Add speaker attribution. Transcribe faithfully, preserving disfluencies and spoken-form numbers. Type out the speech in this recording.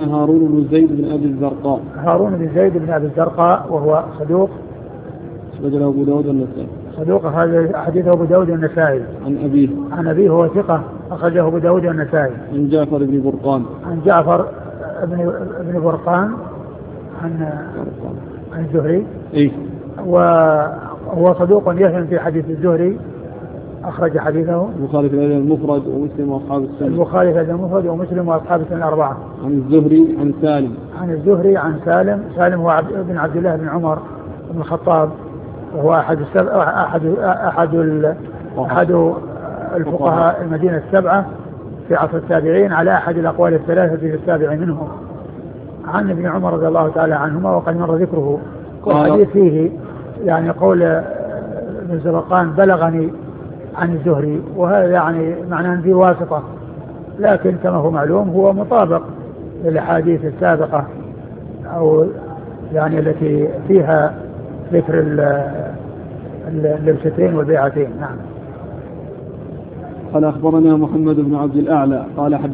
Speaker 1: هارون بن زيد بن أبي الزرقاء.
Speaker 2: هارون بن زيد بن أبي الزرقاء وهو صدوق
Speaker 1: أخرجه أبو داود والنسائي.
Speaker 2: صدوق هذا حديثه أبو داود والنسائي.
Speaker 1: عن أبيه
Speaker 2: عن أبيه هو ثقة أخرجه أبو داود والنسائي.
Speaker 1: عن جعفر بن برقان.
Speaker 2: عن جعفر بن بن برقان عن عن الزهري.
Speaker 1: إيه.
Speaker 2: وهو صدوق يفهم في حديث الزهري أخرج حديثه
Speaker 1: البخاري في الأدب المفرد ومسلم وأصحاب السنة.
Speaker 2: البخاري في الأدب المفرد ومسلم وأصحاب السنة الأربعة.
Speaker 1: عن الزهري عن سالم.
Speaker 2: عن الزهري عن سالم. سالم هو ابن عبد الله بن عمر بن الخطاب وهو أحد السبع أحد أحد أحد الفقهاء المدينة السبعة في عصر التابعين على أحد الأقوال الثلاثة في السابع منهم. عن ابن عمر رضي الله تعالى عنهما وقد مر ذكره. والحديث فيه يعني قول ابن زرقان بلغني عن الزهري وهذا يعني معناه ذي واسطة لكن كما هو معلوم هو مطابق للأحاديث السابقة أو يعني التي فيها ذكر اللبستين والبيعتين. نعم.
Speaker 1: قال أخبرنا محمد بن عبد الأعلى قال